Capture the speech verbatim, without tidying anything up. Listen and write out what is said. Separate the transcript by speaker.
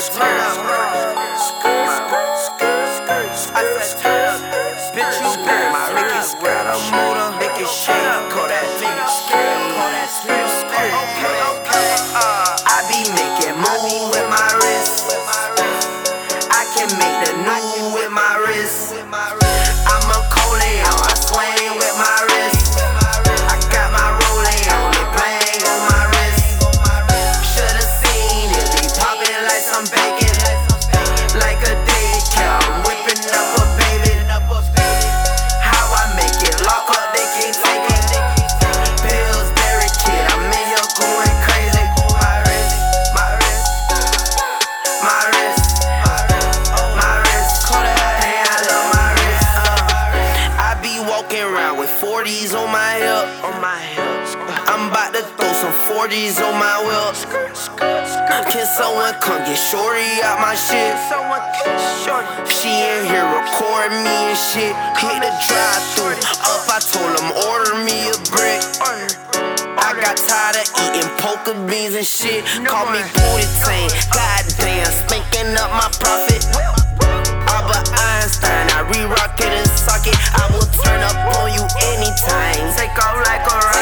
Speaker 1: turn up. I said turn up. Bitch, you better make it got a motor, make it shake, call that nigga skate, call that skate, skate. Okay, okay. Uh, I be making moves with my wrist. I can make the new with my wrist. I'm a Coleon, I swing with my wrist. I got my rolling on it, bang on my wrist. Should've seen it, be popping like some bacon, like a daycare. I'm whipping up a baby. How I make it, lock up, they can't take it. Pillsbury kid, I'm in here going crazy. My wrist, my wrist, my wrist, my wrist. Hey, I love my wrist. Uh, I be walking around with forties on my hip, on my hip. I'm about to throw some forties on my wheel. Can someone come get shorty out my shit? She in here recording me and shit. Hit the drive-thru up, I told them order me a brick. I got tired of eating poker beans and shit. Call me Booty Tang, goddamn, spanking up my profit. Albert Einstein, I re-rock it and sock it. I will turn up on you anytime. Take off like a rocket.